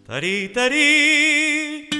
Tarí, tarí.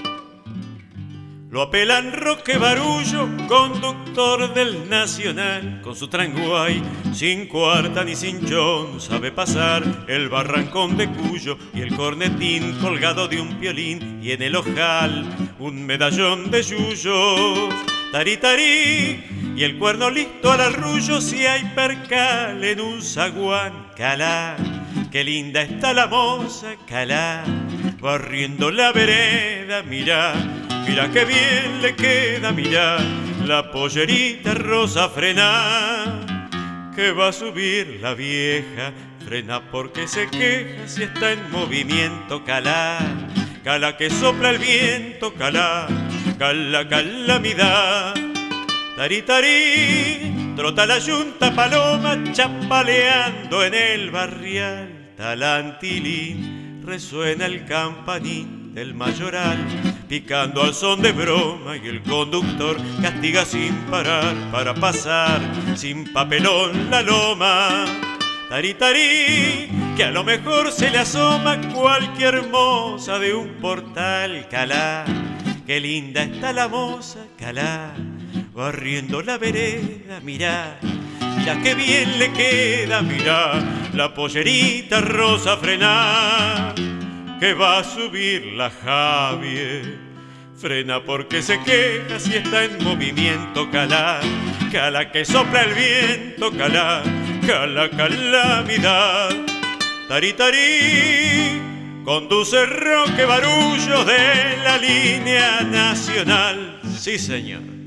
Lo apelan Roque Barullo, conductor del Nacional, con su tranguay, sin cuarta ni cinchón, sabe pasar el barrancón de Cuyo y el cornetín colgado de un piolín, y en el ojal un medallón de yuyos. Tarí, tarí, y el cuerno listo al arrullo si hay percal en un zaguán. Calá, qué linda está la moza, calá, barriendo la vereda, mirá, mirá qué bien le queda, mirá, la pollerita rosa, frena, que va a subir la vieja, frena porque se queja si está en movimiento, calá, calá que sopla el viento, calá, calá, calamidad. Tarí, tarí, trota la yunta paloma chapaleando en el barrial, talantilín, resuena el campanín del mayoral, picando al son de broma, y el conductor castiga sin parar para pasar sin papelón la loma. Tarí, tarí, que a lo mejor se le asoma cualquier moza de un portal, calá, qué linda está la moza, calá, barriendo la vereda, mirá, mirá qué bien le queda, mirá, la pollerita rosa, frena, que va a subir la Javier, frena porque se queja si está en movimiento, calá, calá que sopla el viento, calá, calá, calamidad. Tarí, tarí, conduce Roque Barullo de la línea nacional, sí señor.